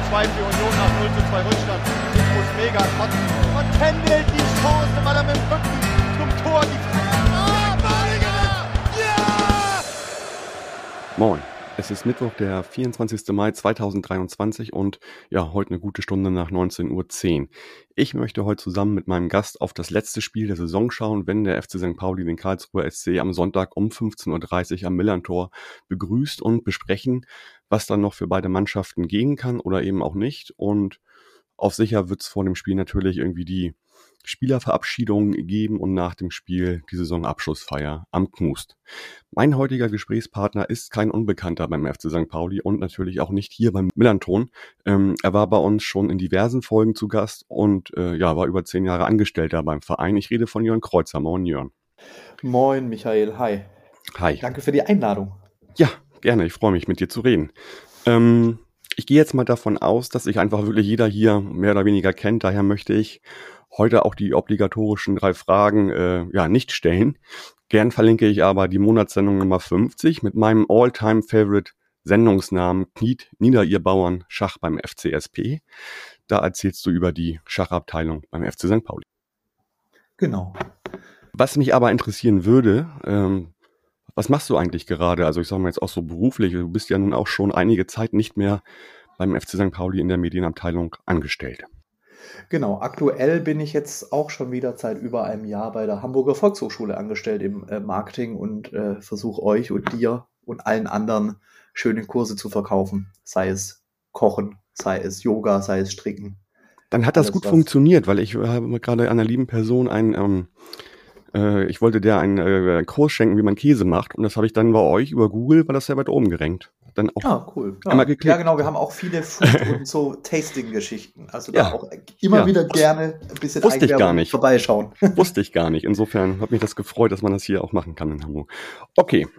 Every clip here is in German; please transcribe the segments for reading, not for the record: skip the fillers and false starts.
2 für Union nach 0:2 Rückstand. Ich muss mega kotzen. Und pendelt die Chance, weil er mit dem Rücken zum Tor die Ja! Moin, es ist Mittwoch, der 24. Mai 2023 und ja, heute eine gute Stunde nach 19:10 Uhr. Ich möchte heute zusammen mit meinem Gast auf das letzte Spiel der Saison schauen, wenn der FC St. Pauli den Karlsruher SC am Sonntag um 15:30 Uhr am Millerntor begrüßt und besprechen, was dann noch für beide Mannschaften gehen kann oder eben auch nicht. Und auf sicher wird es vor dem Spiel natürlich irgendwie die Spielerverabschiedung geben und nach dem Spiel die Saisonabschlussfeier am Knust. Mein heutiger Gesprächspartner ist kein Unbekannter beim FC St. Pauli und natürlich auch nicht hier beim Millernton. Er war bei uns schon in diversen Folgen zu Gast und war über 10 Jahre Angestellter beim Verein. Ich rede von Jörn Kreuzer. Moin, Jörn. Moin, Michael. Hi. Hi. Danke für die Einladung. Ja, gerne. Ich freue mich, mit dir zu reden. Ich gehe jetzt mal davon aus, dass sich einfach wirklich jeder hier mehr oder weniger kennt. Daher möchte ich heute auch die obligatorischen 3 Fragen nicht stellen. Gern verlinke ich aber die Monatssendung Nummer 50 mit meinem All-Time-Favorite Sendungsnamen Kniet nieder ihr Bauern Schach beim FCSP. Da erzählst du über die Schachabteilung beim FC St. Pauli. Genau. Was mich aber interessieren würde, was machst du eigentlich gerade? Also ich sage mal jetzt auch so beruflich, du bist ja nun auch schon einige Zeit nicht mehr beim FC St. Pauli in der Medienabteilung angestellt. Genau, aktuell bin ich jetzt auch schon wieder seit über einem Jahr bei der Hamburger Volkshochschule angestellt im Marketing und versuche euch und dir und allen anderen schöne Kurse zu verkaufen. Sei es Kochen, sei es Yoga, sei es Stricken. Dann hat das gut funktioniert, weil ich habe gerade einer lieben Person ich wollte der einen Kurs schenken, wie man Käse macht, und das habe ich dann bei euch über Google, war das sehr weit oben gerankt. Dann auch cool. einmal geklickt. Ja, genau, wir haben auch viele Food- und so Tasting-Geschichten. Also da auch immer wieder gerne ein bisschen Eigenwerbung vorbeischauen. Wusste ich gar nicht. Insofern hat mich das gefreut, dass man das hier auch machen kann in Hamburg. Okay,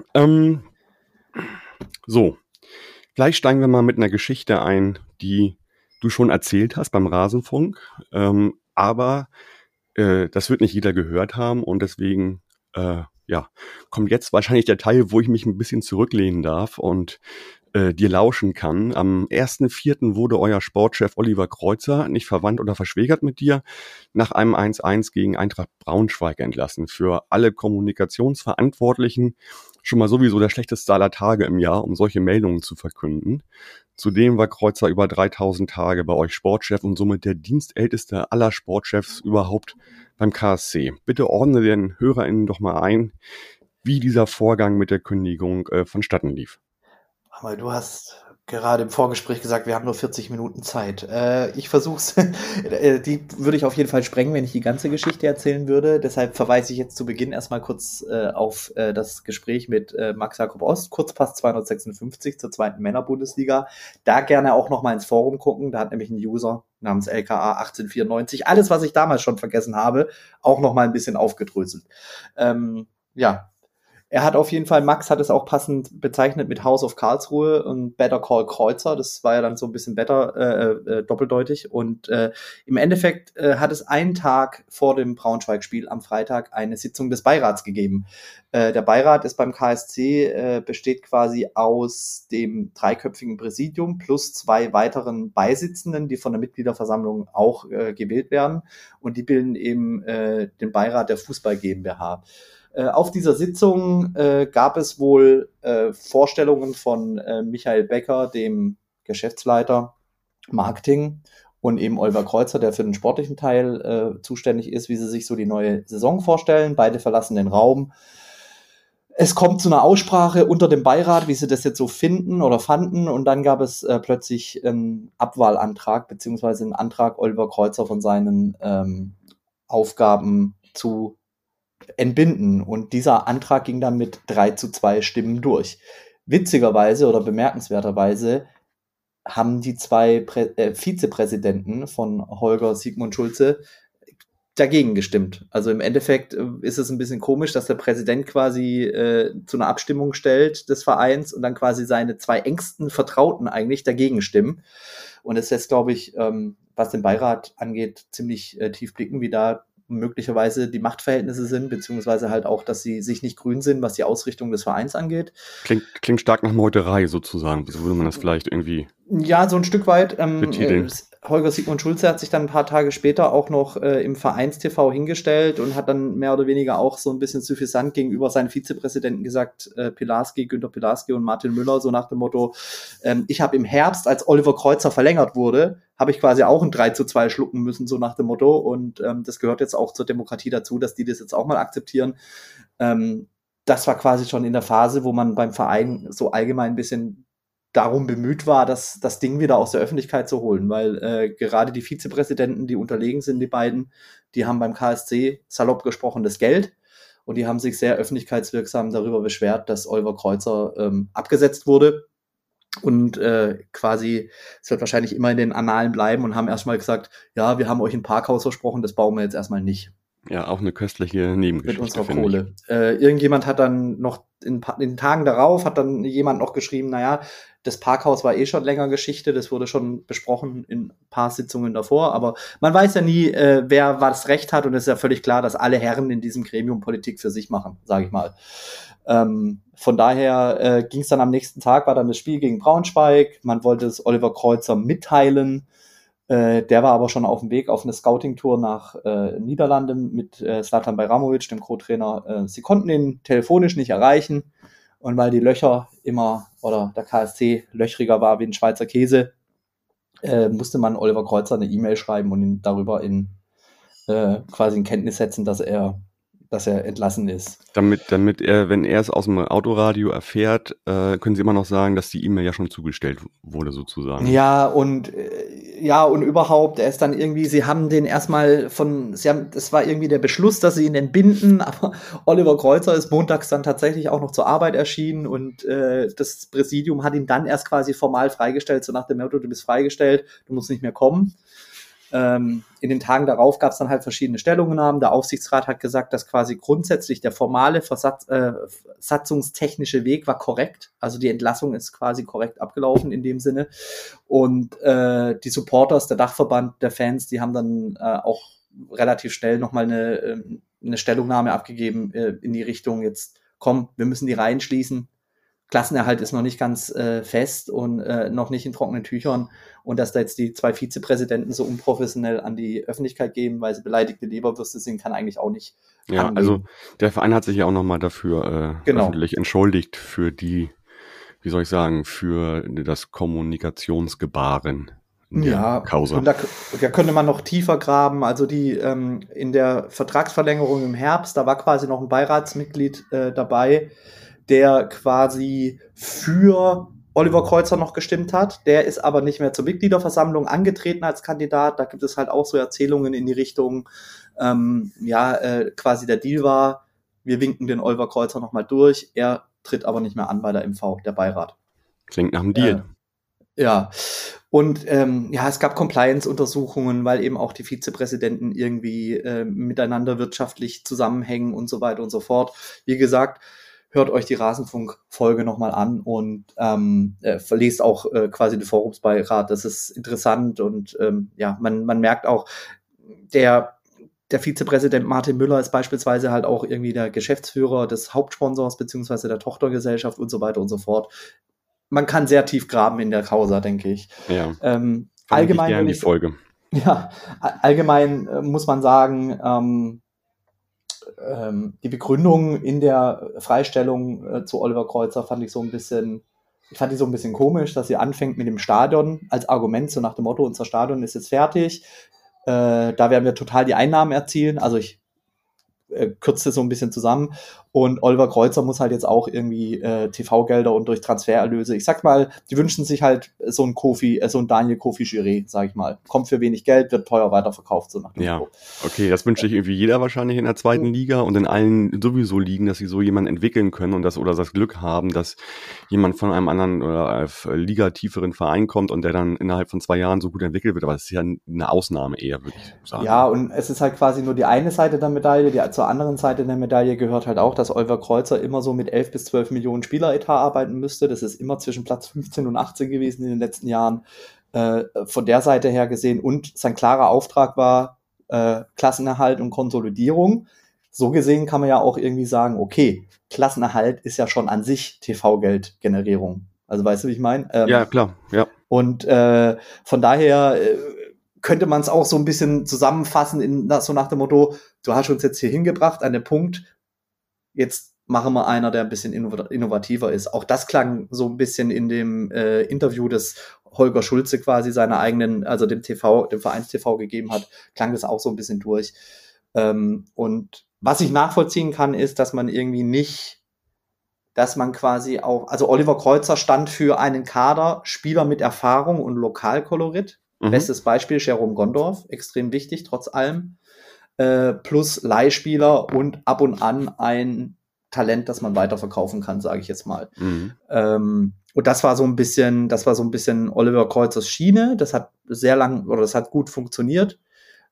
so. Gleich steigen wir mal mit einer Geschichte ein, die du schon erzählt hast beim Rasenfunk, aber das wird nicht jeder gehört haben und deswegen kommt jetzt wahrscheinlich der Teil, wo ich mich ein bisschen zurücklehnen darf und dir lauschen kann. Am 1.4. wurde euer Sportchef Oliver Kreuzer, nicht verwandt oder verschwägert mit dir, nach einem 1:1 gegen Eintracht Braunschweig entlassen. Für alle Kommunikationsverantwortlichen schon mal sowieso der schlechteste aller Tage im Jahr, um solche Meldungen zu verkünden. Zudem war Kreuzer über 3000 Tage bei euch Sportchef und somit der dienstälteste aller Sportchefs überhaupt beim KSC. Bitte ordne den HörerInnen doch mal ein, wie dieser Vorgang mit der Kündigung vonstatten lief. Aber du hast gerade im Vorgespräch gesagt, wir haben nur 40 Minuten Zeit. Ich versuch's. Die würde ich auf jeden Fall sprengen, wenn ich die ganze Geschichte erzählen würde. Deshalb verweise ich jetzt zu Beginn erstmal kurz auf das Gespräch mit Max Jakob Ost, Kurzpass 256 zur 2. Männerbundesliga. Da gerne auch noch mal ins Forum gucken. Da hat nämlich ein User namens LKA 1894 alles, was ich damals schon vergessen habe, auch noch mal ein bisschen aufgedröselt. Er hat auf jeden Fall, Max hat es auch passend bezeichnet mit House of Karlsruhe und Better Call Kreuzer. Das war ja dann so ein bisschen doppeldeutig. Und im Endeffekt hat es einen Tag vor dem Braunschweig-Spiel am Freitag eine Sitzung des Beirats gegeben. Der Beirat ist beim KSC, besteht quasi aus dem 3-köpfigen Präsidium plus 2 weiteren Beisitzenden, die von der Mitgliederversammlung auch gewählt werden. Und die bilden eben den Beirat der Fußball GmbH. Auf dieser Sitzung gab es wohl Vorstellungen von Michael Becker, dem Geschäftsleiter Marketing, und eben Oliver Kreuzer, der für den sportlichen Teil zuständig ist, wie sie sich so die neue Saison vorstellen. Beide verlassen den Raum. Es kommt zu einer Aussprache unter dem Beirat, wie sie das jetzt so finden oder fanden, und dann gab es plötzlich einen Abwahlantrag, beziehungsweise einen Antrag, Oliver Kreuzer von seinen Aufgaben zu entbinden. Und dieser Antrag ging dann mit 3:2 Stimmen durch. Witzigerweise oder bemerkenswerterweise haben die 2 Vizepräsidenten von Holger Sigmund Schulze dagegen gestimmt. Also im Endeffekt ist es ein bisschen komisch, dass der Präsident quasi zu einer Abstimmung stellt des Vereins und dann quasi seine 2 engsten Vertrauten eigentlich dagegen stimmen. Und es lässt, glaube ich, was den Beirat angeht, ziemlich tief blicken, wie da möglicherweise die Machtverhältnisse sind, beziehungsweise halt auch, dass sie sich nicht grün sind, was die Ausrichtung des Vereins angeht. Klingt stark nach Meuterei sozusagen. So würde man das vielleicht irgendwie Ja, so ein Stück weit. betiteln. Holger Sigmund Schulze hat sich dann ein paar Tage später auch noch im Vereins-TV hingestellt und hat dann mehr oder weniger auch so ein bisschen suffisant gegenüber seinen Vizepräsidenten gesagt, Günter Pilarski und Martin Müller, so nach dem Motto, ich habe im Herbst, als Oliver Kreuzer verlängert wurde, habe ich quasi auch ein 3:2 schlucken müssen, so nach dem Motto. Und das gehört jetzt auch zur Demokratie dazu, dass die das jetzt auch mal akzeptieren. Das war quasi schon in der Phase, wo man beim Verein so allgemein ein bisschen darum bemüht war, das Ding wieder aus der Öffentlichkeit zu holen, weil gerade die Vizepräsidenten, die unterlegen sind, die beiden, die haben beim KSC salopp gesprochen das Geld und die haben sich sehr öffentlichkeitswirksam darüber beschwert, dass Oliver Kreuzer abgesetzt wurde und quasi, es wird wahrscheinlich immer in den Annalen bleiben und haben erstmal gesagt, ja, wir haben euch ein Parkhaus versprochen, das bauen wir jetzt erstmal nicht. Ja, auch eine köstliche Nebengeschichte. Mit unserer Kohle. Irgendjemand hat dann noch in den Tagen darauf, hat dann jemand noch geschrieben, naja, das Parkhaus war schon länger Geschichte, das wurde schon besprochen in ein paar Sitzungen davor, aber man weiß ja nie, wer was Recht hat und es ist ja völlig klar, dass alle Herren in diesem Gremium Politik für sich machen, sage ich mal. Von daher ging es dann am nächsten Tag, war dann das Spiel gegen Braunschweig, man wollte es Oliver Kreuzer mitteilen. Der war aber schon auf dem Weg auf eine Scouting-Tour nach Niederlanden mit Zlatan Bajramovic, dem Co-Trainer. Sie konnten ihn telefonisch nicht erreichen. Und weil die Löcher immer, oder der KSC löchriger war wie ein Schweizer Käse, musste man Oliver Kreuzer eine E-Mail schreiben und ihn darüber quasi in Kenntnis setzen, dass er entlassen ist. Damit er, wenn er es aus dem Autoradio erfährt, können Sie immer noch sagen, dass die E-Mail ja schon zugestellt wurde, sozusagen. Ja, und überhaupt, er ist dann irgendwie, sie haben den erstmal das war irgendwie der Beschluss, dass sie ihn entbinden, aber Oliver Kreuzer ist montags dann tatsächlich auch noch zur Arbeit erschienen und das Präsidium hat ihn dann erst quasi formal freigestellt, so nach dem Motto, du bist freigestellt, du musst nicht mehr kommen. In den Tagen darauf gab es dann halt verschiedene Stellungnahmen. Der Aufsichtsrat hat gesagt, dass quasi grundsätzlich der formale versatzungstechnische Weg war korrekt. Also die Entlassung ist quasi korrekt abgelaufen in dem Sinne. Und die Supporters, der Dachverband der Fans, die haben dann auch relativ schnell nochmal eine Stellungnahme abgegeben in die Richtung, jetzt komm, wir müssen die Reihen schließen. Klassenerhalt ist noch nicht ganz fest und noch nicht in trockenen Tüchern. Und dass da jetzt die 2 Vizepräsidenten so unprofessionell an die Öffentlichkeit geben, weil sie beleidigte Leberwürste sind, kann eigentlich auch nicht angehen. Also der Verein hat sich ja auch nochmal dafür öffentlich entschuldigt für die, wie soll ich sagen, für das Kommunikationsgebaren in der Causa. Und da könnte man noch tiefer graben. Also die in der Vertragsverlängerung im Herbst, da war quasi noch ein Beiratsmitglied dabei, der quasi für Oliver Kreuzer noch gestimmt hat. Der ist aber nicht mehr zur Mitgliederversammlung angetreten als Kandidat. Da gibt es halt auch so Erzählungen in die Richtung, quasi der Deal war, wir winken den Oliver Kreuzer nochmal durch. Er tritt aber nicht mehr an bei der MV, der Beirat. Klingt nach einem Deal. Ja. Und es gab Compliance-Untersuchungen, weil eben auch die Vizepräsidenten irgendwie miteinander wirtschaftlich zusammenhängen und so weiter und so fort. Wie gesagt, hört euch die Rasenfunk-Folge nochmal an und verlest auch quasi den Forumsbeirat. Das ist interessant und man merkt auch, der Vizepräsident Martin Müller ist beispielsweise halt auch irgendwie der Geschäftsführer des Hauptsponsors beziehungsweise der Tochtergesellschaft und so weiter und so fort. Man kann sehr tief graben in der Causa, denke ich. Ja, allgemein die Folge. Ja, allgemein muss man sagen, die Begründung in der Freistellung zu Oliver Kreuzer fand ich so ein bisschen komisch, dass sie anfängt mit dem Stadion als Argument, so nach dem Motto, unser Stadion ist jetzt fertig, da werden wir total die Einnahmen erzielen, also ich kürze so ein bisschen zusammen und Oliver Kreuzer muss halt jetzt auch irgendwie TV-Gelder und durch Transfererlöse, ich sag mal, die wünschen sich halt so ein Daniel Kofi-Juré, sag ich mal. Kommt für wenig Geld, wird teuer weiterverkauft, so nach dem Motto. Okay, das wünscht sich irgendwie jeder wahrscheinlich in der zweiten Liga und in allen sowieso Ligen, dass sie so jemanden entwickeln können und das Glück haben, dass jemand von einem anderen oder ligatieferen Verein kommt und der dann innerhalb von 2 Jahren so gut entwickelt wird, aber das ist ja eine Ausnahme eher, würde ich sagen. Ja, und es ist halt quasi nur die eine Seite der Medaille, zur anderen Seite der Medaille gehört halt auch, dass Oliver Kreuzer immer so mit 11 bis 12 Millionen Spieleretat arbeiten müsste. Das ist immer zwischen Platz 15 und 18 gewesen in den letzten Jahren. Von der Seite her gesehen. Und sein klarer Auftrag war, Klassenerhalt und Konsolidierung. So gesehen kann man ja auch irgendwie sagen, okay, Klassenerhalt ist ja schon an sich TV-Geldgenerierung. Also weißt du, wie ich meine? Ja, klar, ja. Und von daher könnte man es auch so ein bisschen zusammenfassen, so nach dem Motto, du hast uns jetzt hier hingebracht an den Punkt, jetzt machen wir einer, der ein bisschen innovativer ist. Auch das klang so ein bisschen in dem Interview, das Holger Schulze quasi seiner eigenen, also dem Vereins-TV gegeben hat, klang das auch so ein bisschen durch. Und was ich nachvollziehen kann, ist, dass man irgendwie nicht, dass man quasi auch, also Oliver Kreuzer stand für einen Kader, Spieler mit Erfahrung und Lokalkolorit. Bestes Beispiel, Jerome Gondorf, extrem wichtig, trotz allem. Plus Leihspieler und ab und an ein Talent, das man weiterverkaufen kann, sage ich jetzt mal. Und das war so ein bisschen Oliver Kreuzers Schiene. Das hat das hat gut funktioniert.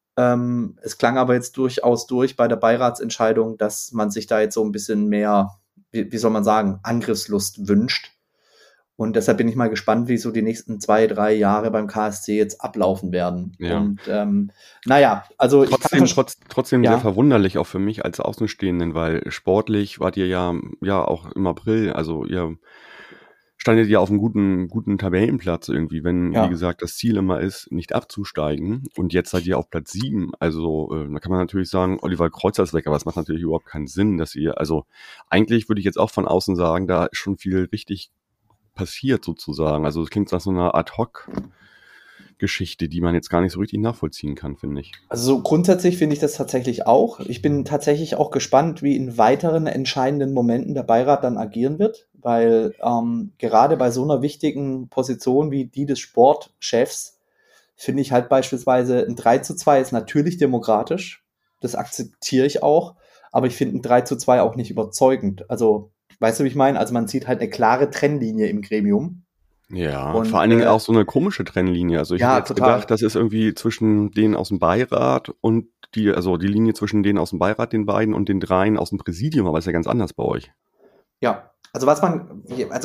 Es klang aber jetzt durchaus durch bei der Beiratsentscheidung, dass man sich da jetzt so ein bisschen mehr, wie soll man sagen, Angriffslust wünscht. Und deshalb bin ich mal gespannt, wie so die nächsten 2-3 Jahre beim KSC jetzt ablaufen werden. Ja. Und naja, also trotzdem sehr verwunderlich auch für mich als Außenstehenden, weil sportlich wart ihr ja auch im April, also ihr standet ja auf einem guten Tabellenplatz irgendwie, wenn, wie gesagt, das Ziel immer ist, nicht abzusteigen. Und jetzt seid ihr auf Platz 7. Also da kann man natürlich sagen, Oliver Kreuzer ist weg, aber es macht natürlich überhaupt keinen Sinn, dass ihr, also eigentlich würde ich jetzt auch von außen sagen, da ist schon viel richtig passiert sozusagen. Also es klingt nach so einer Ad-Hoc-Geschichte, die man jetzt gar nicht so richtig nachvollziehen kann, finde ich. Also grundsätzlich finde ich das tatsächlich auch. Ich bin tatsächlich auch gespannt, wie in weiteren entscheidenden Momenten der Beirat dann agieren wird, weil gerade bei so einer wichtigen Position wie die des Sportchefs finde ich halt beispielsweise ein 3:2 ist natürlich demokratisch, das akzeptiere ich auch, aber ich finde ein 3:2 auch nicht überzeugend. Also weißt du, wie ich meine? Also man sieht halt eine klare Trennlinie im Gremium. Ja, und vor allen Dingen auch so eine komische Trennlinie. Also ich hätte jetzt gedacht, das ist irgendwie zwischen denen aus dem Beirat und die Linie zwischen denen aus dem Beirat, den beiden, und den dreien aus dem Präsidium, aber ist ja ganz anders bei euch. Ja, also was man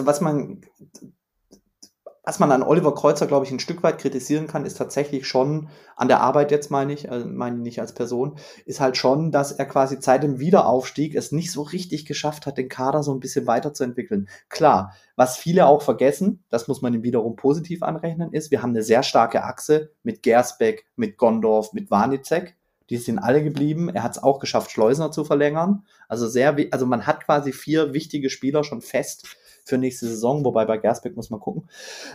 an Oliver Kreuzer, glaube ich, ein Stück weit kritisieren kann, ist tatsächlich schon an der Arbeit jetzt meine ich nicht als Person, ist halt schon, dass er quasi seit dem Wiederaufstieg es nicht so richtig geschafft hat, den Kader so ein bisschen weiterzuentwickeln. Klar, was viele auch vergessen, das muss man ihm wiederum positiv anrechnen, ist, wir haben eine sehr starke Achse mit Gersbeck, mit Gondorf, mit Warnicek. Die sind alle geblieben. Er hat es auch geschafft, Schleusner zu verlängern. Also man hat quasi 4 wichtige Spieler schon fest für nächste Saison, wobei bei Gersbeck muss man gucken.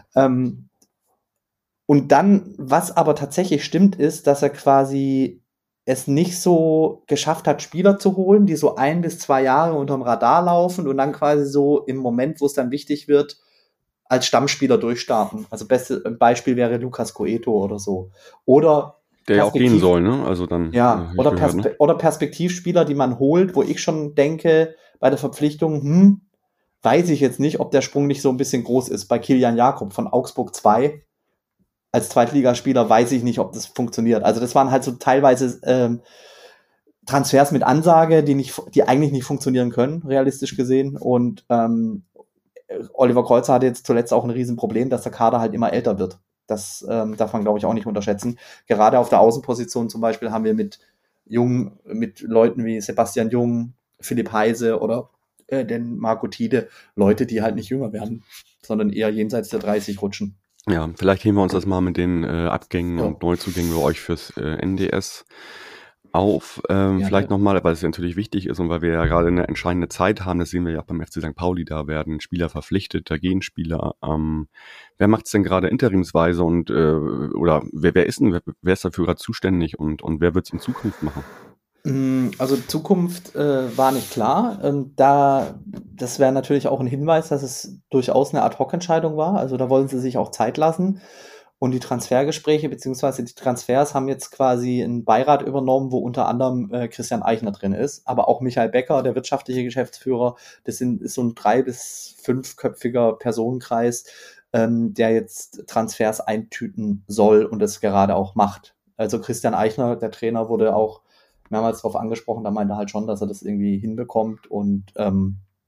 Und dann, was aber tatsächlich stimmt, ist, dass er quasi es nicht so geschafft hat, Spieler zu holen, die so 1 bis 2 Jahre unterm Radar laufen und dann quasi so im Moment, wo es dann wichtig wird, als Stammspieler durchstarten. Also bestes Beispiel wäre Lucas Coeto oder so. Oder der ja auch gehen soll, ne? Also dann. Ja, oder Perspektivspieler, die man holt, wo ich schon denke, bei der Verpflichtung, weiß ich jetzt nicht, ob der Sprung nicht so ein bisschen groß ist. Bei Kilian Jakob von Augsburg 2 als Zweitligaspieler weiß ich nicht, ob das funktioniert. Also das waren halt so teilweise Transfers mit Ansage, die eigentlich nicht funktionieren können, realistisch gesehen. Und Oliver Kreuzer hatte jetzt zuletzt auch ein Riesenproblem, dass der Kader halt immer älter wird. Das darf man, glaube ich, auch nicht unterschätzen. Gerade auf der Außenposition zum Beispiel haben wir mit Leuten wie Sebastian Jung, Philipp Heise oder den Marco Tiede, Leute, die halt nicht jünger werden, sondern eher jenseits der 30 rutschen. Ja, vielleicht heben wir uns das mal mit den Abgängen und Neuzugängen bei euch fürs NDS auf. Vielleicht nochmal, weil es ja natürlich wichtig ist und weil wir ja gerade eine entscheidende Zeit haben, das sehen wir ja auch beim FC St. Pauli, da werden Spieler verpflichtet, da gehen Spieler. Wer macht es denn gerade interimsweise und oder wer ist dafür gerade zuständig und wer wird es in Zukunft machen? Also Zukunft war nicht klar. Das wäre natürlich auch ein Hinweis, dass es durchaus eine Ad-Hoc-Entscheidung war. Also da wollen sie sich auch Zeit lassen. Und die Transfergespräche bzw. die Transfers haben jetzt quasi einen Beirat übernommen, wo unter anderem Christian Eichner drin ist, aber auch Michael Becker, der wirtschaftliche Geschäftsführer. Das ist so ein 3- bis 5-köpfiger Personenkreis, der jetzt Transfers eintüten soll und das gerade auch macht. Also Christian Eichner, der Trainer, wurde auch mehrmals darauf angesprochen, da meinte er halt schon, dass er das irgendwie hinbekommt und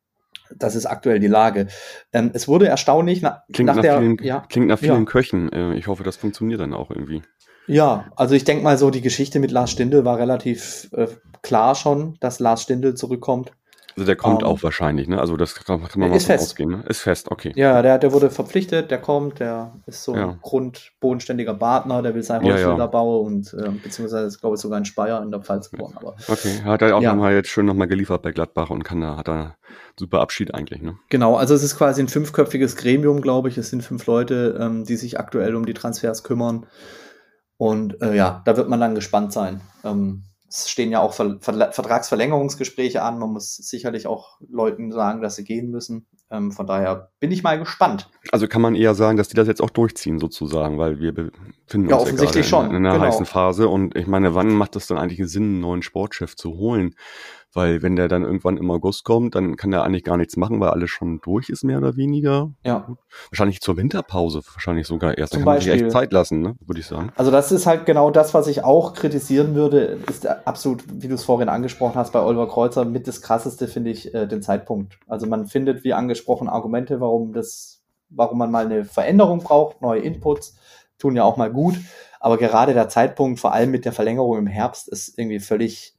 Das ist aktuell die Lage. Es wurde erstaunlich klingt nach vielen Köchen. Ich hoffe, das funktioniert dann auch irgendwie. Ja, also ich denke mal so, die Geschichte mit Lars Stindl war relativ klar schon, dass Lars Stindl zurückkommt. Also der kommt auch wahrscheinlich, ne? Also das kann man mal von ausgehen, ne? Ist fest, okay. Ja, der wurde verpflichtet, der kommt, der ist so ein bodenständiger Badner, der will sein Haus wieder bauen und beziehungsweise ist, glaube ich, sogar in Speyer in der Pfalz geboren. Aber, okay, hat er auch jetzt schön nochmal geliefert bei Gladbach und hat da super Abschied eigentlich, ne? Genau, also es ist quasi ein 5-köpfiges Gremium, glaube ich. Es sind 5 Leute, die sich aktuell um die Transfers kümmern. Und da wird man dann gespannt sein. Es stehen ja auch Vertragsverlängerungsgespräche an. Man muss sicherlich auch Leuten sagen, dass sie gehen müssen. Von daher bin ich mal gespannt. Also kann man eher sagen, dass die das jetzt auch durchziehen sozusagen, weil wir befinden uns offensichtlich in einer heißen Phase. Und ich meine, wann macht es dann eigentlich Sinn, einen neuen Sportchef zu holen? Weil wenn der dann irgendwann im August kommt, dann kann der eigentlich gar nichts machen, weil alles schon durch ist, mehr oder weniger. Ja. Wahrscheinlich zur Winterpause, wahrscheinlich sogar erst. Dann kann man sich echt Zeit lassen, ne? Würde ich sagen. Also das ist halt genau das, was ich auch kritisieren würde, ist absolut, wie du es vorhin angesprochen hast, bei Oliver Kreuzer mit das Krasseste, finde ich, den Zeitpunkt. Also man findet, wie angesprochen, Argumente, warum man mal eine Veränderung braucht, neue Inputs, tun ja auch mal gut. Aber gerade der Zeitpunkt, vor allem mit der Verlängerung im Herbst, ist irgendwie völlig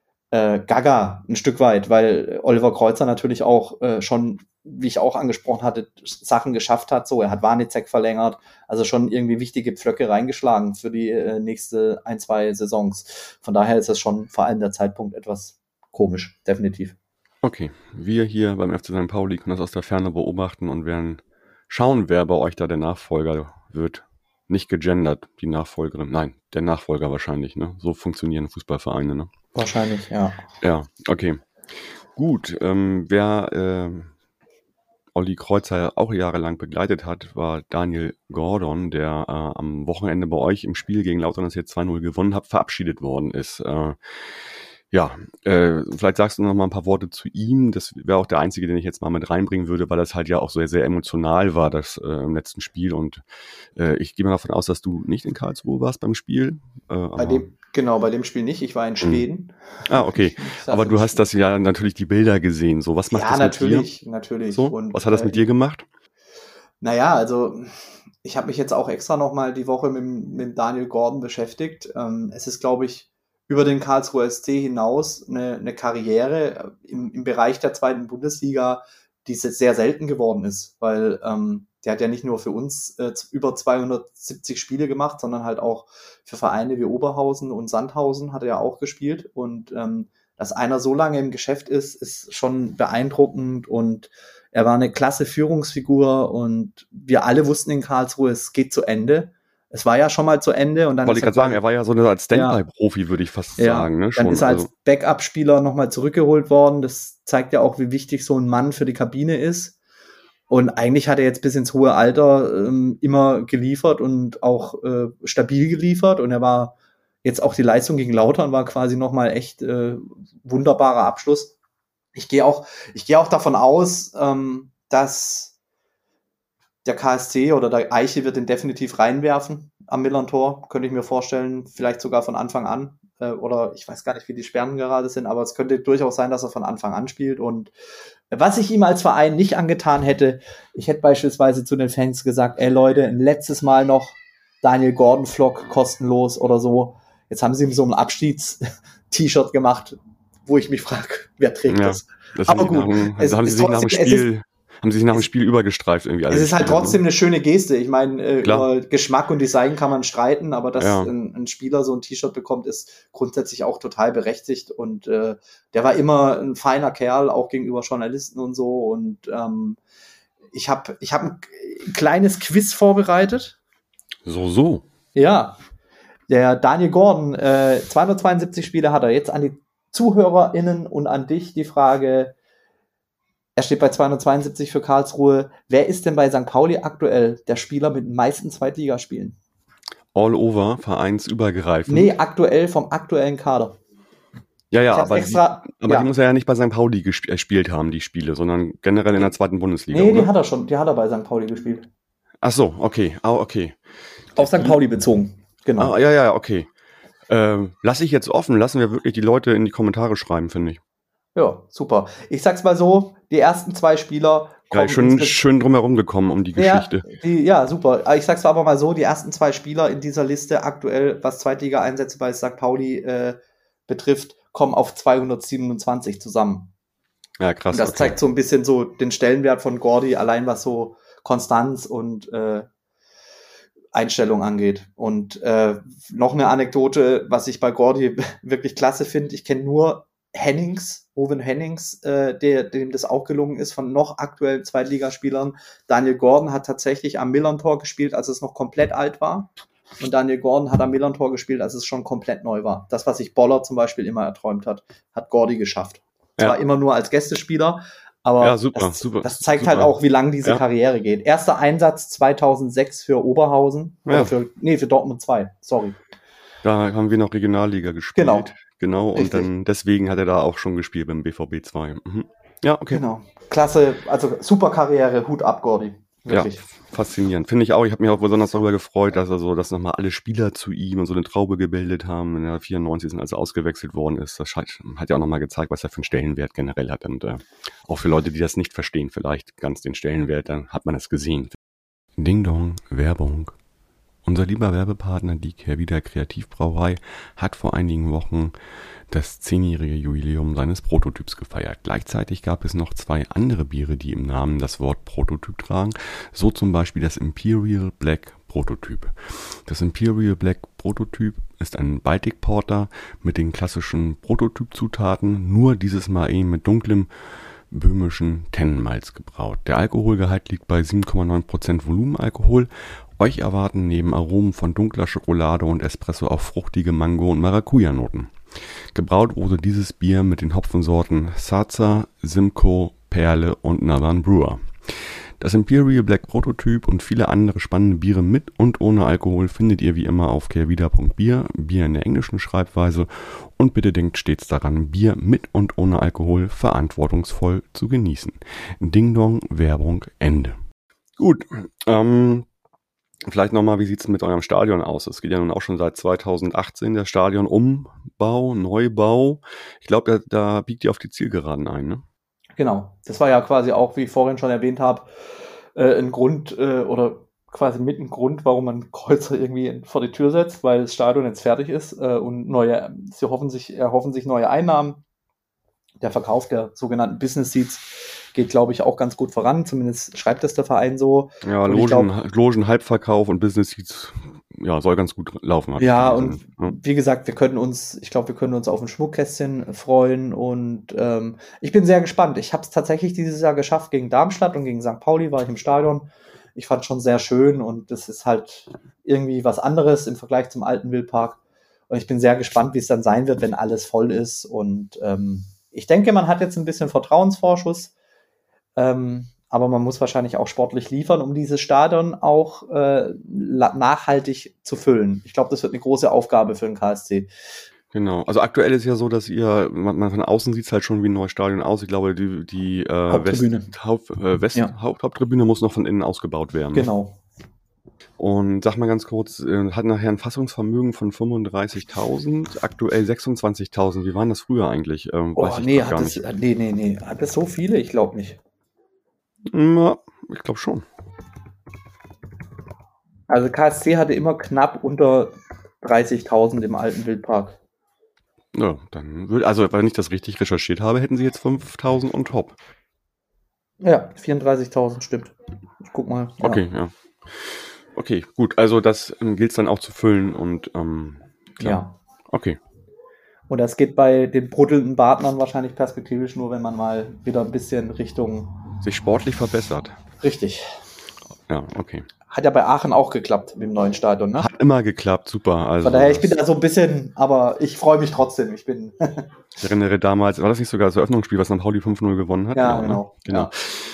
gaga ein Stück weit, weil Oliver Kreuzer natürlich auch schon, wie ich auch angesprochen hatte, Sachen geschafft hat. So, er hat Warnizek verlängert, also schon irgendwie wichtige Pflöcke reingeschlagen für die nächste 1-2 Saisons. Von daher ist das schon vor allem der Zeitpunkt etwas komisch, definitiv. Okay, wir hier beim FC St. Pauli können das aus der Ferne beobachten und werden schauen, wer bei euch da der Nachfolger wird. Nicht gegendert, die Nachfolgerin. Nein, der Nachfolger wahrscheinlich, ne? So funktionieren Fußballvereine, ne? Wahrscheinlich, ja. Ja, okay. Gut, wer Olli Kreuzer auch jahrelang begleitet hat, war Daniel Gordon, der am Wochenende bei euch im Spiel gegen Lautern, das jetzt 2-0 gewonnen hat, verabschiedet worden ist. Vielleicht sagst du noch mal ein paar Worte zu ihm. Das wäre auch der einzige, den ich jetzt mal mit reinbringen würde, weil das halt ja auch sehr, sehr emotional war, das im letzten Spiel. Und ich gehe mal davon aus, dass du nicht in Karlsruhe warst beim Spiel. Bei dem Spiel nicht. Ich war in Schweden. Ah, okay. Aber du hast das ja natürlich die Bilder gesehen. So, was macht das mit dir? Ja, natürlich. So? Und was hat das mit dir gemacht? Naja, also ich habe mich jetzt auch extra noch mal die Woche mit Daniel Gordon beschäftigt. Es ist, glaube ich, über den Karlsruher SC hinaus eine Karriere im Bereich der 2. Bundesliga, die sehr selten geworden ist, weil der hat ja nicht nur für uns über 270 Spiele gemacht, sondern halt auch für Vereine wie Oberhausen und Sandhausen hat er ja auch gespielt und dass einer so lange im Geschäft ist schon beeindruckend und er war eine klasse Führungsfigur und wir alle wussten in Karlsruhe, es geht zu Ende. Es war ja schon mal zu Ende. Und dann wollte ich gerade sagen, er war ja so als Standby-Profi, würde ich fast sagen. Ne? Dann ist er als Backup-Spieler nochmal zurückgeholt worden. Das zeigt ja auch, wie wichtig so ein Mann für die Kabine ist. Und eigentlich hat er jetzt bis ins hohe Alter immer geliefert und auch stabil geliefert. Und er war jetzt auch die Leistung gegen Lautern war quasi nochmal echt wunderbarer Abschluss. Ich gehe auch davon aus, dass der KSC oder der Eiche wird den definitiv reinwerfen am Millern-Tor, könnte ich mir vorstellen, vielleicht sogar von Anfang an. Oder ich weiß gar nicht, wie die Sperren gerade sind, aber es könnte durchaus sein, dass er von Anfang an spielt. Und was ich ihm als Verein nicht angetan hätte, ich hätte beispielsweise zu den Fans gesagt, ey Leute, ein letztes Mal noch Daniel Gordon-Vlog kostenlos oder so. Jetzt haben sie ihm so ein Abschieds-T-Shirt gemacht, wo ich mich frage, wer trägt das? Aber gut, haben sie sich nach dem Spiel übergestreift irgendwie. Es ist halt trotzdem eine schöne Geste. Ich meine, über Geschmack und Design kann man streiten, aber dass ein Spieler so ein T-Shirt bekommt, ist grundsätzlich auch total berechtigt. Und der war immer ein feiner Kerl, auch gegenüber Journalisten und so. Und ich hab ein kleines Quiz vorbereitet. So. Ja, der Daniel Gordon, 272 Spiele hat er. Jetzt an die ZuhörerInnen und an dich die Frage: Er steht bei 272 für Karlsruhe. Wer ist denn bei St. Pauli aktuell der Spieler mit den meisten Zweitligaspielen? All over, vereinsübergreifend? Nee, aktuell vom aktuellen Kader. Ja, aber die muss er ja nicht bei St. Pauli gespielt haben, die Spiele, sondern generell in der 2. Bundesliga. Nee, oder? Die hat er schon. Die hat er bei St. Pauli gespielt. Ach so, okay. Okay. Auf St. Pauli bezogen, genau. Ja, okay. Lasse ich jetzt offen. Lassen wir wirklich die Leute in die Kommentare schreiben, finde ich. Ja, super. Ich sag's mal so, die ersten 2 Spieler Ja, schön drumherum gekommen um die Geschichte. Ja, super. Ich sag's aber mal so, die ersten 2 Spieler in dieser Liste aktuell, was Zweitliga-Einsätze bei St. Pauli betrifft, kommen auf 227 zusammen. Ja, krass. Und das zeigt so ein bisschen so den Stellenwert von Gordy, allein was so Konstanz und Einstellung angeht. Und noch eine Anekdote, was ich bei Gordy wirklich klasse finde, ich kenne nur Owen Hennings, dem das auch gelungen ist, von noch aktuellen Zweitligaspielern. Daniel Gordon hat tatsächlich am Millern-Tor gespielt, als es noch komplett alt war. Und Daniel Gordon hat am Millern-Tor gespielt, als es schon komplett neu war. Das, was sich Boller zum Beispiel immer erträumt hat Gordy geschafft. Zwar immer nur als Gästespieler, aber ja, das zeigt halt auch, wie lang diese Karriere geht. Erster Einsatz 2006 für Oberhausen. Ja. Für Dortmund 2, sorry. Da haben wir noch Regionalliga gespielt. Genau. Und Richtig. dann deswegen hat er da auch schon gespielt beim BVB 2. Mhm. Ja, okay. Genau. Klasse, also super Karriere, Hut ab, Gordy. Wirklich. Ja, faszinierend. Finde ich auch. Ich habe mich auch besonders darüber gefreut, dass dass nochmal alle Spieler zu ihm und so eine Traube gebildet haben, in der 94. als er ausgewechselt worden ist. Das hat ja auch nochmal gezeigt, was er für einen Stellenwert generell hat. Und auch für Leute, die das nicht verstehen, vielleicht ganz den Stellenwert, dann hat man es gesehen. Ding Dong, Werbung. Unser lieber Werbepartner, die Kehrwieder Kreativbrauerei, hat vor einigen Wochen das 10-jährige Jubiläum seines Prototyps gefeiert. Gleichzeitig gab es noch 2 andere Biere, die im Namen das Wort Prototyp tragen. So zum Beispiel das Imperial Black Prototyp. Das Imperial Black Prototyp ist ein Baltic Porter mit den klassischen Prototypzutaten, nur dieses Mal eben mit dunklem böhmischen Tennenmalz gebraut. Der Alkoholgehalt liegt bei 7,9% Volumenalkohol. Euch erwarten neben Aromen von dunkler Schokolade und Espresso auch fruchtige Mango- und Maracuja-Noten. Gebraut wurde dieses Bier mit den Hopfensorten Sarza, Simcoe, Perle und Northern Brewer. Das Imperial Black Prototyp und viele andere spannende Biere mit und ohne Alkohol findet ihr wie immer auf kehrwieder.bier, Bier in der englischen Schreibweise, und bitte denkt stets daran, Bier mit und ohne Alkohol verantwortungsvoll zu genießen. Ding Dong, Werbung, Ende. Gut, vielleicht nochmal, wie sieht's mit eurem Stadion aus? Es geht ja nun auch schon seit 2018, der Stadionumbau, Neubau. Ich glaube, da biegt ihr auf die Zielgeraden ein, ne? Genau. Das war ja quasi auch, wie ich vorhin schon erwähnt habe, ein Grund oder quasi mit ein Grund, warum man Kreuzer irgendwie vor die Tür setzt, weil das Stadion jetzt fertig ist und sie erhoffen sich neue Einnahmen. Der Verkauf der sogenannten Business Seats geht, glaube ich, auch ganz gut voran. Zumindest schreibt das der Verein so. Ja, Logen, Halbverkauf und Business Seats, ja, soll ganz gut laufen. Ja, und wie gesagt, wir können uns auf ein Schmuckkästchen freuen und ich bin sehr gespannt. Ich habe es tatsächlich dieses Jahr geschafft gegen Darmstadt und gegen St. Pauli war ich im Stadion. Ich fand es schon sehr schön und das ist halt irgendwie was anderes im Vergleich zum alten Wildpark. Und ich bin sehr gespannt, wie es dann sein wird, wenn alles voll ist. Und ich denke, man hat jetzt ein bisschen Vertrauensvorschuss, aber man muss wahrscheinlich auch sportlich liefern, um dieses Stadion auch nachhaltig zu füllen. Ich glaube, das wird eine große Aufgabe für den KSC. Genau, also aktuell ist ja so, dass man von außen sieht es halt schon wie ein neues Stadion aus. Ich glaube, die Haupttribüne. Haupttribüne muss noch von innen ausgebaut werden. Genau. Und sag mal ganz kurz, hat nachher ein Fassungsvermögen von 35.000, aktuell 26.000. Wie waren das früher eigentlich? Nee. Hat das so viele? Ich glaube nicht. Na, ich glaube schon. Also KSC hatte immer knapp unter 30.000 im alten Wildpark. Ja, dann wenn ich das richtig recherchiert habe, hätten sie jetzt 5.000 on top. Ja, 34.000 stimmt. Ich guck mal. Ja. Okay, ja. Okay, gut. Also das gilt es dann auch zu füllen und klar. Ja. Okay. Und das geht bei den bruttelnden Partnern wahrscheinlich perspektivisch nur, wenn man mal wieder ein bisschen Richtung sich sportlich verbessert. Richtig. Ja, okay. Hat ja bei Aachen auch geklappt mit dem neuen Stadion, ne? Hat immer geklappt, super. Also von daher, ich bin da so ein bisschen, aber ich freue mich trotzdem. Ich erinnere damals, war das nicht sogar das Eröffnungsspiel, was St. Pauli 5-0 gewonnen hat? Ja, genau. Ja.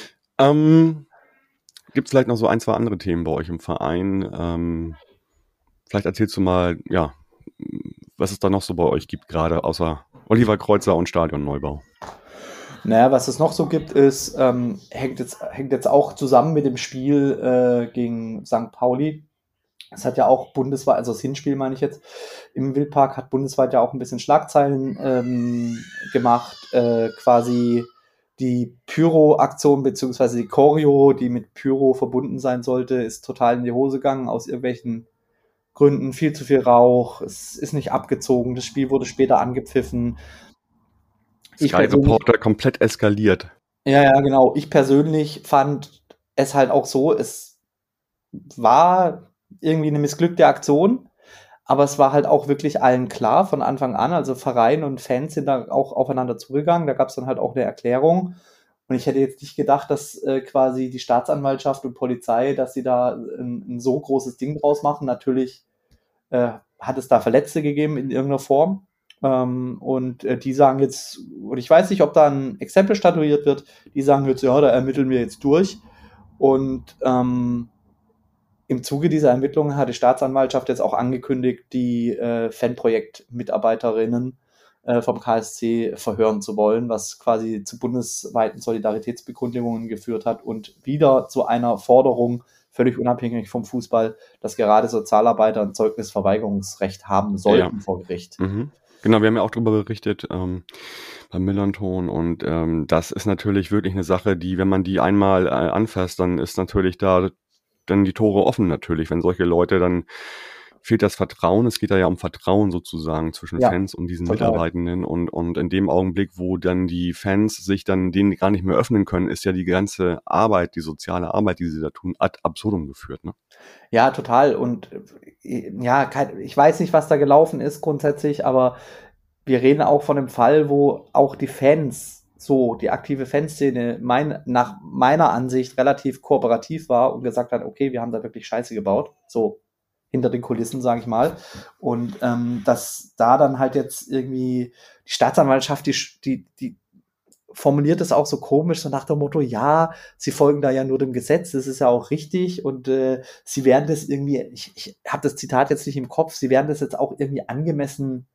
Gibt es vielleicht noch so 1, 2 andere Themen bei euch im Verein? Vielleicht erzählst du mal, ja, was es da noch so bei euch gibt, gerade außer Oliver Kreuzer und Stadionneubau. Naja, was es noch so gibt, ist, hängt jetzt auch zusammen mit dem Spiel gegen St. Pauli. Es hat ja auch bundesweit, also das Hinspiel meine ich jetzt, im Wildpark hat bundesweit ja auch ein bisschen Schlagzeilen gemacht, quasi Die Pyro-Aktion beziehungsweise die Choreo, die mit Pyro verbunden sein sollte, ist total in die Hose gegangen aus irgendwelchen Gründen. Viel zu viel Rauch, es ist nicht abgezogen, das Spiel wurde später angepfiffen. Sky Reporter komplett eskaliert. Ja, genau. Ich persönlich fand es halt auch so, es war irgendwie eine missglückte Aktion, aber es war halt auch wirklich allen klar von Anfang an. Also Verein und Fans sind da auch aufeinander zugegangen. Da gab es dann halt auch eine Erklärung. Und ich hätte jetzt nicht gedacht, dass quasi die Staatsanwaltschaft und Polizei, dass sie da ein so großes Ding draus machen. Natürlich hat es da Verletzte gegeben in irgendeiner Form. Und die sagen jetzt, und ich weiß nicht, ob da ein Exempel statuiert wird, die sagen jetzt, ja, da ermitteln wir jetzt durch. Und im Zuge dieser Ermittlungen hat die Staatsanwaltschaft jetzt auch angekündigt, die Fanprojekt-Mitarbeiterinnen vom KSC verhören zu wollen, was quasi zu bundesweiten Solidaritätsbekundungen geführt hat und wieder zu einer Forderung, völlig unabhängig vom Fußball, dass gerade Sozialarbeiter ein Zeugnisverweigerungsrecht haben sollten vor Gericht. Mhm. Genau, wir haben ja auch darüber berichtet beim Millanton und das ist natürlich wirklich eine Sache, die, wenn man die einmal anfasst, dann ist natürlich da dann die Tore offen natürlich, wenn solche Leute, dann fehlt das Vertrauen, es geht da ja um Vertrauen sozusagen zwischen Fans und diesen Mitarbeitenden und in dem Augenblick, wo dann die Fans sich dann denen gar nicht mehr öffnen können, ist ja die ganze Arbeit, die soziale Arbeit, die sie da tun, ad absurdum geführt, ne? Ja, total und ja, ich weiß nicht, was da gelaufen ist grundsätzlich, aber wir reden auch von einem Fall, wo auch die Fans, so die aktive Fanszene nach meiner Ansicht relativ kooperativ war und gesagt hat, okay, wir haben da wirklich Scheiße gebaut, so hinter den Kulissen, sage ich mal. Und dass da dann halt jetzt irgendwie die Staatsanwaltschaft, die formuliert es auch so komisch, so nach dem Motto, ja, sie folgen da ja nur dem Gesetz, das ist ja auch richtig und sie werden das irgendwie, ich habe das Zitat jetzt nicht im Kopf, sie werden das jetzt auch irgendwie angemessen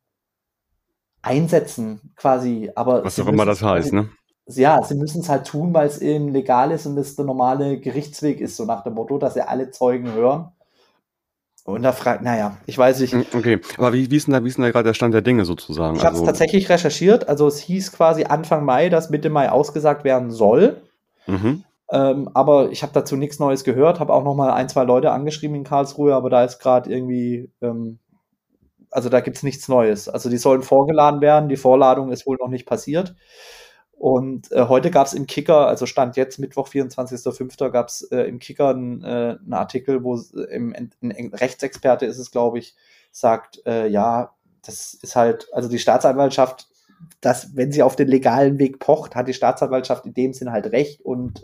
einsetzen, quasi. Aber was auch immer das heißt, ne? Ja, sie müssen es halt tun, weil es eben legal ist und es der normale Gerichtsweg ist, so nach dem Motto, dass sie alle Zeugen hören. Und da fragt, naja, ich weiß nicht. Okay, aber wie ist denn da gerade der Stand der Dinge sozusagen? Ich habe es tatsächlich recherchiert, also es hieß quasi Anfang Mai, dass Mitte Mai ausgesagt werden soll. Mhm. Aber ich habe dazu nichts Neues gehört, habe auch noch mal 1, 2 Leute angeschrieben in Karlsruhe, aber da ist gerade irgendwie, also da gibt's nichts Neues. Also die sollen vorgeladen werden, die Vorladung ist wohl noch nicht passiert. Und heute gab es im Kicker, also Stand jetzt, Mittwoch, 24.05., gab es im Kicker einen Artikel, wo ein Rechtsexperte ist es, glaube ich, sagt, ja, das ist halt, also die Staatsanwaltschaft, dass, wenn sie auf den legalen Weg pocht, hat die Staatsanwaltschaft in dem Sinn halt recht und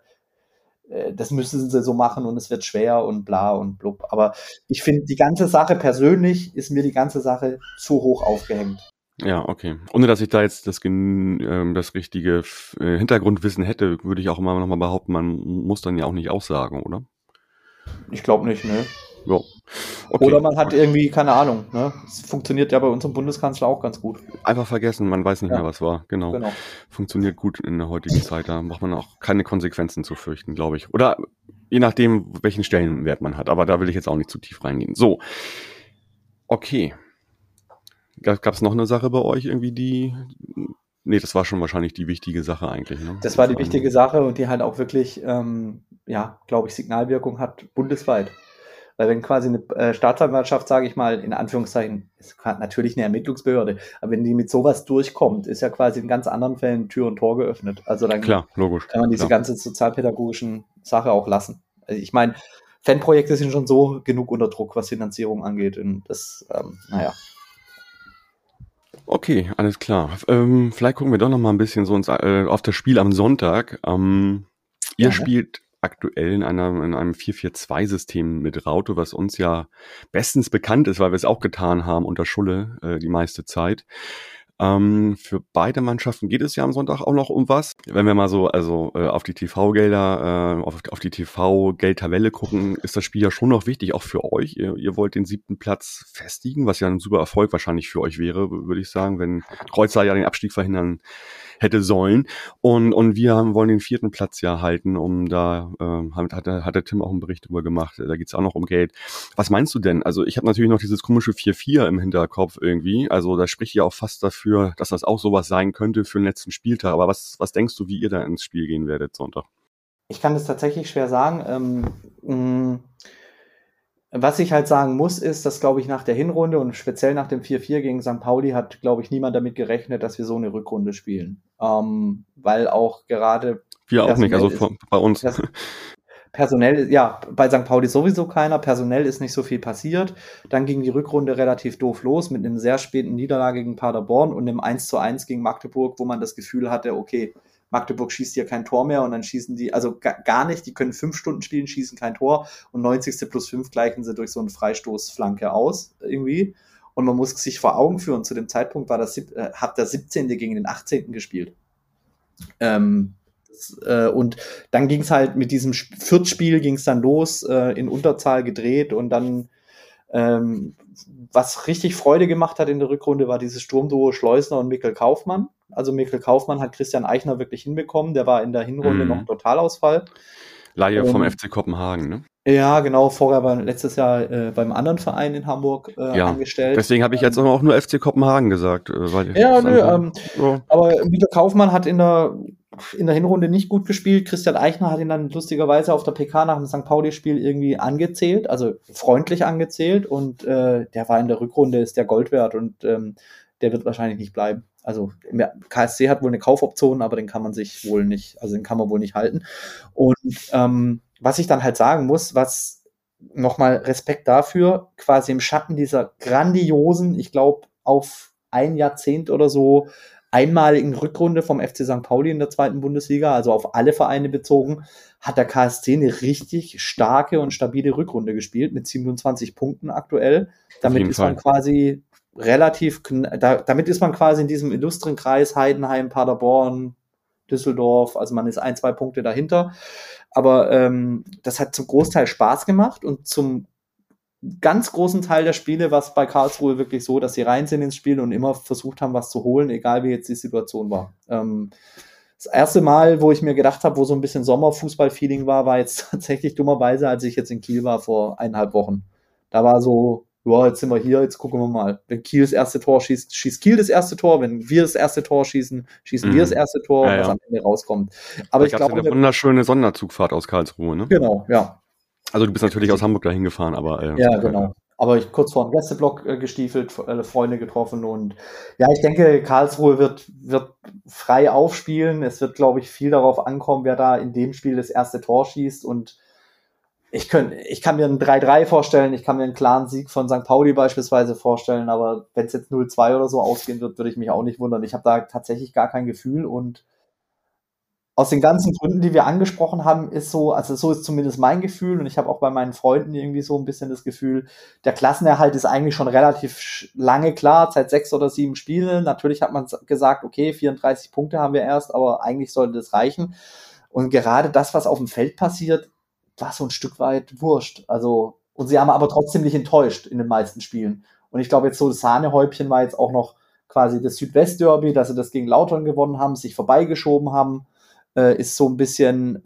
das müssen sie so machen und es wird schwer und bla und blub. Aber ich finde, die ganze Sache persönlich ist mir die ganze Sache zu hoch aufgehängt. Ja, okay. Ohne dass ich da jetzt das richtige Hintergrundwissen hätte, würde ich auch immer noch mal behaupten, man muss dann ja auch nicht aussagen, oder? Ich glaube nicht, ne? Ja. Okay. Oder man hat irgendwie, keine Ahnung, ne? Es funktioniert ja bei unserem Bundeskanzler auch ganz gut. Einfach vergessen, man weiß nicht mehr, was war. Genau. Funktioniert gut in der heutigen Zeit, da braucht man auch keine Konsequenzen zu fürchten, glaube ich. Oder je nachdem, welchen Stellenwert man hat. Aber da will ich jetzt auch nicht zu tief reingehen. So. Okay. Gab es noch eine Sache bei euch irgendwie, nee, das war schon wahrscheinlich die wichtige Sache eigentlich, ne? Das war die wichtige Sache und die halt auch wirklich, ja, glaube ich, Signalwirkung hat bundesweit. Weil wenn quasi eine Staatsanwaltschaft, sage ich mal, in Anführungszeichen, ist natürlich eine Ermittlungsbehörde, aber wenn die mit sowas durchkommt, ist ja quasi in ganz anderen Fällen Tür und Tor geöffnet. Also dann klar, logisch, kann man diese ganze sozialpädagogischen Sache auch lassen. Also ich meine, Fanprojekte sind schon so genug unter Druck, was Finanzierung angeht. Und das, naja. Okay, alles klar. Vielleicht gucken wir doch noch mal ein bisschen so auf das Spiel am Sonntag. Ihr spielt aktuell in einem 4-4-2-System mit Raute, was uns ja bestens bekannt ist, weil wir es auch getan haben unter Schulle die meiste Zeit. Für beide Mannschaften geht es ja am Sonntag auch noch um was. Wenn wir mal so auf die TV-Gelder, auf die TV-Geldtabelle gucken, ist das Spiel ja schon noch wichtig, auch für euch. Ihr wollt den 7. Platz festigen, was ja ein super Erfolg wahrscheinlich für euch wäre, würde ich sagen, wenn Kreuzer ja den Abstieg verhindern hätte sollen. Und wir wollen den 4. Platz ja halten, um da, hat der Tim auch einen Bericht drüber gemacht, da geht's auch noch um Geld. Was meinst du denn? Also ich habe natürlich noch dieses komische 4-4 im Hinterkopf irgendwie, also da spricht ja auch fast dafür, dafür, dass das auch sowas sein könnte für den letzten Spieltag. Aber was denkst du, wie ihr da ins Spiel gehen werdet Sonntag? Ich kann das tatsächlich schwer sagen. Was ich halt sagen muss, ist, dass, glaube ich, nach der Hinrunde und speziell nach dem 4-4 gegen St. Pauli hat, glaube ich, niemand damit gerechnet, dass wir so eine Rückrunde spielen. Weil auch gerade Wir auch nicht, also bei uns. Personell, ja, bei St. Pauli sowieso keiner. Personell ist nicht so viel passiert. Dann ging die Rückrunde relativ doof los mit einem sehr späten Niederlage gegen Paderborn und einem 1:1 gegen Magdeburg, wo man das Gefühl hatte, okay, Magdeburg schießt hier kein Tor mehr und dann schießen die, also gar nicht, die können 5 Stunden spielen, schießen kein Tor und 90. plus 5 gleichen sie durch so eine Freistoßflanke aus irgendwie. Und man muss sich vor Augen führen, zu dem Zeitpunkt hat der 17. gegen den 18. gespielt. Und dann ging es halt mit diesem Viertspiel ging es dann los, in Unterzahl gedreht und dann was richtig Freude gemacht hat in der Rückrunde, war dieses Sturmduo Schleusner und Mikkel Kaufmann. Also Mikkel Kaufmann hat Christian Eichner wirklich hinbekommen, der war in der Hinrunde noch Totalausfall. Laie vom FC Kopenhagen, ne? Ja, genau, vorher war letztes Jahr beim anderen Verein in Hamburg angestellt. Deswegen habe ich jetzt auch nur FC Kopenhagen gesagt. Aber Mikkel Kaufmann hat in der Hinrunde nicht gut gespielt. Christian Eichner hat ihn dann lustigerweise auf der PK nach dem St. Pauli-Spiel irgendwie angezählt, also freundlich angezählt und der war in der Rückrunde, ist der Gold wert und der wird wahrscheinlich nicht bleiben. Also KSC hat wohl eine Kaufoption, aber den kann man wohl nicht halten. Und was ich dann halt sagen muss, was nochmal Respekt dafür, quasi im Schatten dieser grandiosen, ich glaube auf ein Jahrzehnt oder so, einmaligen Rückrunde vom FC St. Pauli in der 2. Bundesliga, also auf alle Vereine bezogen, hat der KSC eine richtig starke und stabile Rückrunde gespielt, mit 27 Punkten aktuell. Damit ist man quasi in diesem illustren Kreis Heidenheim, Paderborn, Düsseldorf, also man ist 1-2 Punkte dahinter. Aber das hat zum Großteil Spaß gemacht und zum ganz großen Teil der Spiele war es bei Karlsruhe wirklich so, dass sie rein sind ins Spiel und immer versucht haben, was zu holen, egal wie jetzt die Situation war. Das erste Mal, wo ich mir gedacht habe, wo so ein bisschen Sommerfußball-Feeling war jetzt tatsächlich dummerweise, als ich jetzt in Kiel war vor 1,5 Wochen. Da war so, ja, jetzt sind wir hier, jetzt gucken wir mal. Wenn Kiel das erste Tor schießt, schießt Kiel das erste Tor. Wenn wir das erste Tor schießen, schießen wir das erste Tor, was am Ende rauskommt. Aber ich glaube, eine wunderschöne Sonderzugfahrt aus Karlsruhe, ne? Genau, ja. Also du bist natürlich aus Hamburg dahin gefahren, aber... ja, genau. Aber ich kurz vor dem Gästeblock gestiefelt, Freunde getroffen und ja, ich denke, Karlsruhe wird frei aufspielen. Es wird, glaube ich, viel darauf ankommen, wer da in dem Spiel das erste Tor schießt und ich kann mir ein 3-3 vorstellen, ich kann mir einen klaren Sieg von St. Pauli beispielsweise vorstellen, aber wenn es jetzt 0-2 oder so ausgehen wird, würde ich mich auch nicht wundern. Ich habe da tatsächlich gar kein Gefühl und aus den ganzen Gründen, die wir angesprochen haben, ist so, also so ist zumindest mein Gefühl und ich habe auch bei meinen Freunden irgendwie so ein bisschen das Gefühl, der Klassenerhalt ist eigentlich schon relativ lange klar, seit 6 oder 7 Spielen. Natürlich hat man gesagt, okay, 34 Punkte haben wir erst, aber eigentlich sollte das reichen. Und gerade das, was auf dem Feld passiert, war so ein Stück weit wurscht. Also, und sie haben aber trotzdem nicht enttäuscht in den meisten Spielen. Und ich glaube, jetzt so das Sahnehäubchen war jetzt auch noch quasi das Südwest-Derby, dass sie das gegen Lautern gewonnen haben, sich vorbeigeschoben haben. Ist so ein bisschen,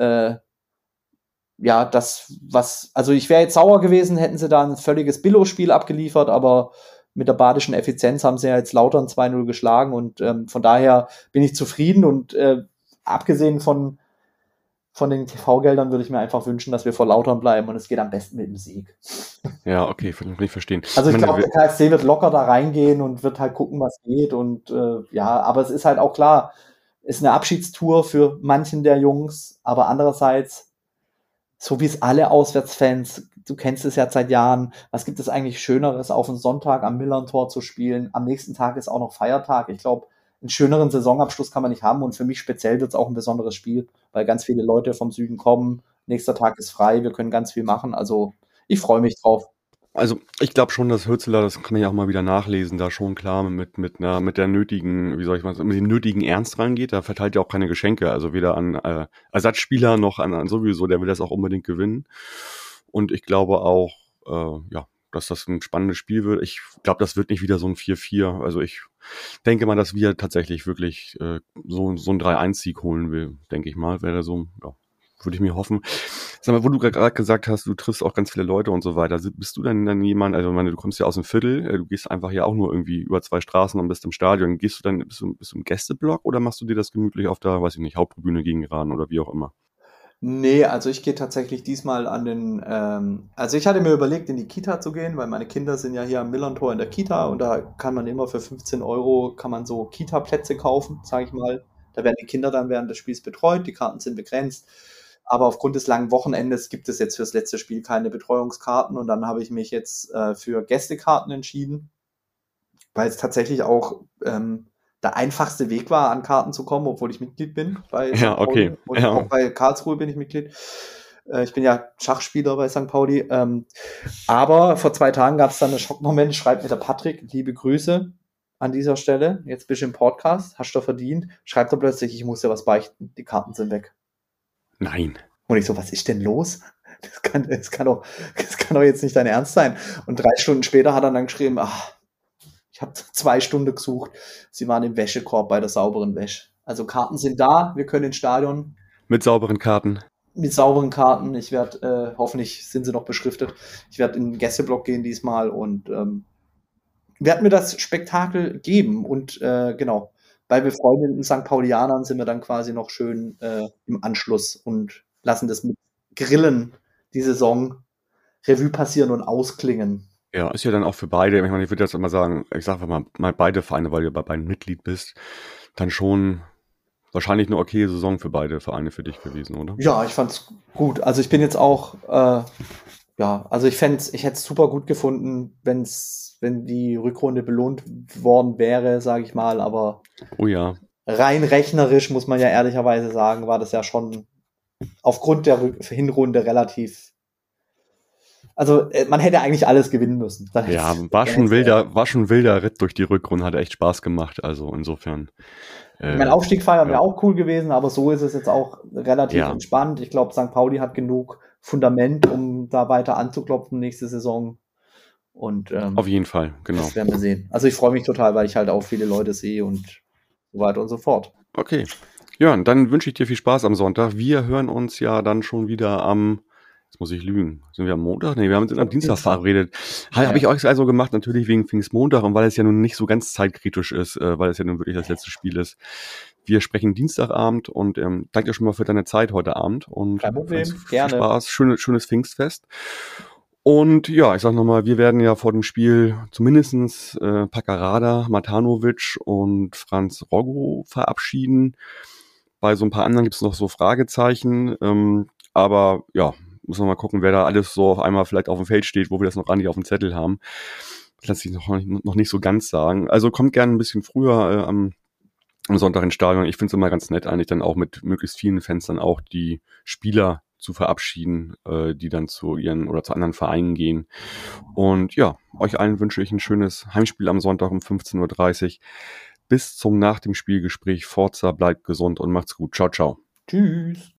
also ich wäre jetzt sauer gewesen, hätten sie da ein völliges Billo-Spiel abgeliefert, aber mit der badischen Effizienz haben sie ja jetzt Lautern 2-0 geschlagen und von daher bin ich zufrieden und abgesehen von den TV-Geldern würde ich mir einfach wünschen, dass wir vor Lautern bleiben und es geht am besten mit dem Sieg. Ja, okay, kann ich verstehen. Also ich glaube, der KSC wird locker da reingehen und wird halt gucken, was geht und aber es ist halt auch klar, ist eine Abschiedstour für manchen der Jungs, aber andererseits, so wie es alle Auswärtsfans, du kennst es ja seit Jahren, was gibt es eigentlich Schöneres, auf einen Sonntag am Millern-Tor zu spielen? Am nächsten Tag ist auch noch Feiertag. Ich glaube, einen schöneren Saisonabschluss kann man nicht haben und für mich speziell wird es auch ein besonderes Spiel, weil ganz viele Leute vom Süden kommen. Nächster Tag ist frei, wir können ganz viel machen. Also ich freue mich drauf. Also ich glaube schon, dass Hürzeler, das kann man ja auch mal wieder nachlesen, da schon klar mit der nötigen, wie soll ich mal sagen, mit dem nötigen Ernst rangeht. Da verteilt ja auch keine Geschenke, also weder an Ersatzspieler noch an sowieso, der will das auch unbedingt gewinnen. Und ich glaube auch, dass das ein spannendes Spiel wird. Ich glaube, das wird nicht wieder so ein 4-4. Also ich denke mal, dass wir tatsächlich wirklich so ein 3-1-Sieg holen will, denke ich mal. Wäre so, ja, würde ich mir hoffen. Sag mal, wo du gerade gesagt hast, du triffst auch ganz viele Leute und so weiter. Bist du dann jemand, also ich meine, du kommst ja aus dem Viertel, du gehst einfach ja auch nur irgendwie über 2 Straßen und bist im Stadion. Bist du im Gästeblock oder machst du dir das gemütlich auf der, weiß ich nicht, Haupttribüne gegenraden oder wie auch immer? Nee, also ich gehe tatsächlich diesmal also ich hatte mir überlegt, in die Kita zu gehen, weil meine Kinder sind ja hier am Millerntor in der Kita und da kann man immer für 15 Euro kann man so Kita-Plätze kaufen, sage ich mal. Da werden die Kinder dann während des Spiels betreut, die Karten sind begrenzt. Aber aufgrund des langen Wochenendes gibt es jetzt fürs letzte Spiel keine Betreuungskarten und dann habe ich mich jetzt für Gästekarten entschieden, weil es tatsächlich auch der einfachste Weg war, an Karten zu kommen, obwohl ich Mitglied bin bei St. Ja, okay. Pauli und Ja. auch bei Karlsruhe bin ich Mitglied. Ich bin ja Schachspieler bei St. Pauli. Aber vor 2 Tagen gab es dann einen Schockmoment, schreibt mir der Patrick, liebe Grüße an dieser Stelle, jetzt bist du im Podcast, hast du verdient, schreibt er plötzlich, ich muss dir was beichten, die Karten sind weg. Nein. Und ich so, was ist denn los? Das kann doch jetzt nicht dein Ernst sein. Und 3 Stunden später hat er dann geschrieben, ich habe 2 Stunden gesucht. Sie waren im Wäschekorb bei der sauberen Wäsche. Also Karten sind da, wir können ins Stadion. Mit sauberen Karten. Mit sauberen Karten. Ich werde, hoffentlich sind sie noch beschriftet. Ich werde in den Gästeblock gehen diesmal und werde mir das Spektakel geben. Und genau, bei befreundeten St. Paulianern sind wir dann quasi noch schön im Anschluss und lassen das mit Grillen die Saison Revue passieren und ausklingen. Ja, ist ja dann auch für beide, ich meine, ich würde jetzt immer sagen, ich sage mal beide Vereine, weil du bei beiden Mitglied bist, dann schon wahrscheinlich eine okay Saison für beide Vereine für dich gewesen, oder? Ja, ich fand's gut. Also ich bin jetzt auch, also ich hätte es super gut gefunden, wenn die Rückrunde belohnt worden wäre, sage ich mal, aber Oh ja. rein rechnerisch muss man ja ehrlicherweise sagen, war das ja schon aufgrund der Hinrunde relativ. Also man hätte eigentlich alles gewinnen müssen. Ja, war schon ein wilder Ritt durch die Rückrunde, hat echt Spaß gemacht, also insofern. Mein Aufstieg feiern wäre auch cool gewesen, aber so ist es jetzt auch relativ entspannt. Ich glaube, St. Pauli hat genug Fundament, um da weiter anzuklopfen nächste Saison. Und auf jeden Fall, genau. Das werden wir sehen. Also ich freue mich total, weil ich halt auch viele Leute sehe und so weiter und so fort. Okay. Jörn, dann wünsche ich dir viel Spaß am Sonntag. Wir hören uns ja dann schon wieder jetzt muss ich lügen. Sind wir am Montag? Nee, wir haben uns am Dienstag verabredet. Habe ich euch also gemacht, natürlich wegen Pfingstmontag und weil es ja nun nicht so ganz zeitkritisch ist, weil es ja nun wirklich das letzte Spiel ist. Wir sprechen Dienstagabend und danke dir schon mal für deine Zeit heute Abend und kein Problem, gerne. Spaß, schönes Pfingstfest. Und ja, ich sag nochmal, wir werden ja vor dem Spiel zumindestens Paccarada, Matanovic und Franz Roggo verabschieden. Bei so ein paar anderen gibt es noch so Fragezeichen, aber ja, muss man mal gucken, wer da alles so auf einmal vielleicht auf dem Feld steht, wo wir das noch gar nicht auf dem Zettel haben. Das lässt sich noch nicht so ganz sagen. Also kommt gerne ein bisschen früher am Sonntag ins Stadion. Ich finde es immer ganz nett, eigentlich dann auch mit möglichst vielen Fans dann auch die Spieler zu verabschieden, die dann zu ihren oder zu anderen Vereinen gehen. Und ja, euch allen wünsche ich ein schönes Heimspiel am Sonntag um 15:30 Uhr. Bis zum nach dem Spielgespräch. Forza, bleibt gesund und macht's gut. Ciao, ciao. Tschüss.